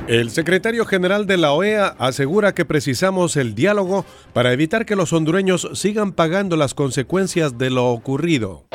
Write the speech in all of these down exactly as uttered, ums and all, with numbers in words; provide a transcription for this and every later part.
El secretario general de la O E A asegura que precisamos el diálogo para evitar que los hondureños sigan pagando las consecuencias de lo ocurrido.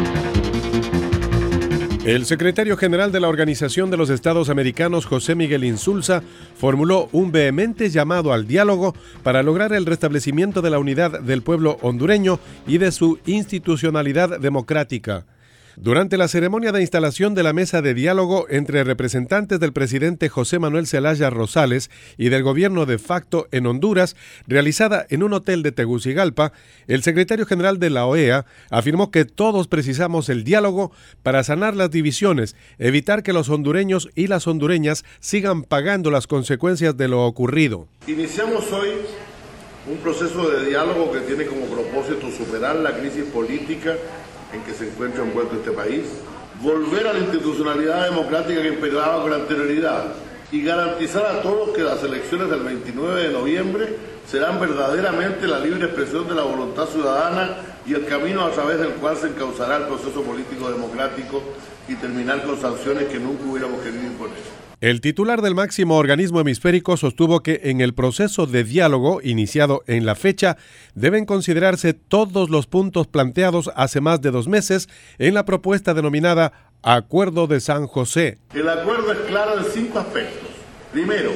El secretario general de la Organización de los Estados Americanos, José Miguel Insulza, formuló un vehemente llamado al diálogo para lograr el restablecimiento de la unidad del pueblo hondureño y de su institucionalidad democrática. Durante la ceremonia de instalación de la mesa de diálogo entre representantes del presidente José Manuel Zelaya Rosales y del gobierno de facto en Honduras, realizada en un hotel de Tegucigalpa, el secretario general de la O E A afirmó que todos precisamos el diálogo para sanar las divisiones, evitar que los hondureños y las hondureñas sigan pagando las consecuencias de lo ocurrido. Iniciamos hoy un proceso de diálogo que tiene como propósito superar la crisis política en que se encuentra envuelto este país, volver a la institucionalidad democrática que imperaba con anterioridad y garantizar a todos que las elecciones del veintinueve de noviembre serán verdaderamente la libre expresión de la voluntad ciudadana y el camino a través del cual se encauzará el proceso político democrático y terminar con sanciones que nunca hubiéramos querido imponer. El titular del máximo organismo hemisférico sostuvo que en el proceso de diálogo iniciado en la fecha deben considerarse todos los puntos planteados hace más de dos meses en la propuesta denominada Acuerdo de San José. El acuerdo es claro en cinco aspectos. Primero,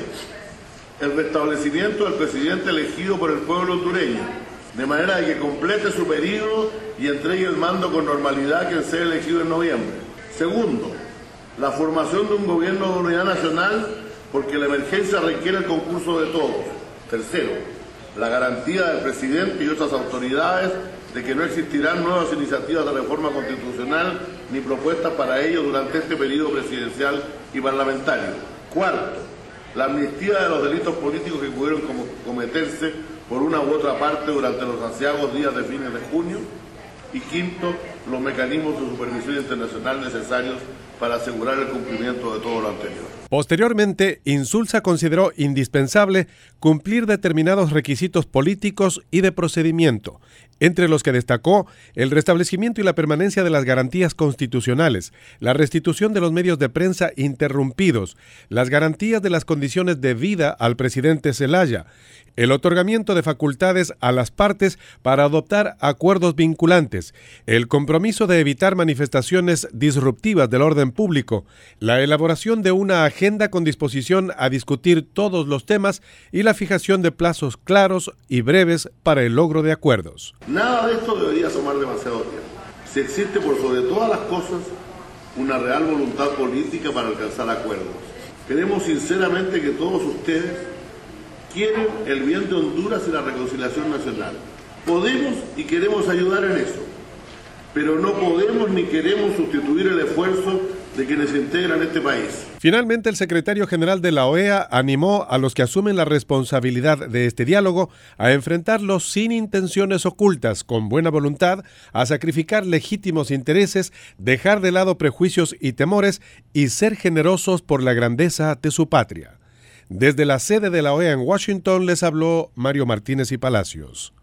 el restablecimiento del presidente elegido por el pueblo hondureño, de manera de que complete su periodo y entregue el mando con normalidad quien sea elegido en noviembre. Segundo, la formación de un gobierno de unidad nacional porque la emergencia requiere el concurso de todos. Tercero, la garantía del presidente y otras autoridades de que no existirán nuevas iniciativas de reforma constitucional ni propuestas para ello durante este periodo presidencial y parlamentario. Cuarto, la amnistía de los delitos políticos que pudieron cometerse por una u otra parte durante los aciagos días de fines de junio. Y quinto, los mecanismos de supervisión internacional necesarios para asegurar el cumplimiento de todo lo anterior. Posteriormente, Insulza consideró indispensable cumplir determinados requisitos políticos y de procedimiento, entre los que destacó el restablecimiento y la permanencia de las garantías constitucionales, la restitución de los medios de prensa interrumpidos, las garantías de las condiciones de vida al presidente Zelaya, el otorgamiento de facultades a las partes para adoptar acuerdos vinculantes, el compromiso de evitar manifestaciones disruptivas del orden público, la elaboración de una agenda con disposición a discutir todos los temas y la fijación de plazos claros y breves para el logro de acuerdos. Nada de esto debería tomar demasiado tiempo. Si existe por sobre todas las cosas una real voluntad política para alcanzar acuerdos. Queremos sinceramente que todos ustedes quieren el bien de Honduras y la reconciliación nacional. Podemos y queremos ayudar en eso, pero no podemos ni queremos sustituir el esfuerzo de quienes integran este país. Finalmente, el secretario general de la O E A animó a los que asumen la responsabilidad de este diálogo a enfrentarlo sin intenciones ocultas, con buena voluntad, a sacrificar legítimos intereses, dejar de lado prejuicios y temores y ser generosos por la grandeza de su patria. Desde la sede de la O E A en Washington les habló Mario Martínez y Palacios.